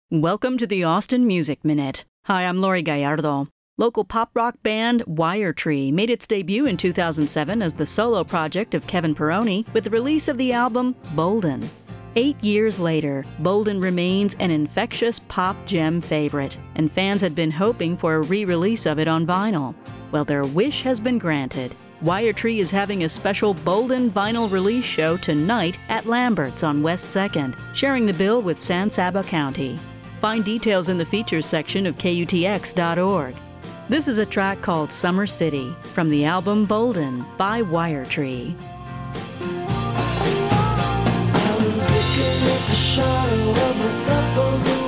Welcome to the Austin Music Minute. Hi, I'm Lori Gallardo. Local pop rock band Wiretree made its debut in 2007 as the solo project of Kevin Peroni with the release of the album Bolden. 8 years later, Bolden remains an infectious pop gem favorite, and fans had been hoping for a re-release of it on vinyl. Well, their wish has been granted. Wiretree is having a special Bolden vinyl release show tonight at Lambert's on West 2nd, sharing the bill with San Saba County. Find details in the features section of KUTX.org. This is a track called Summer City from the album Bolden by Wiretree. I was looking at the shadow of myself on the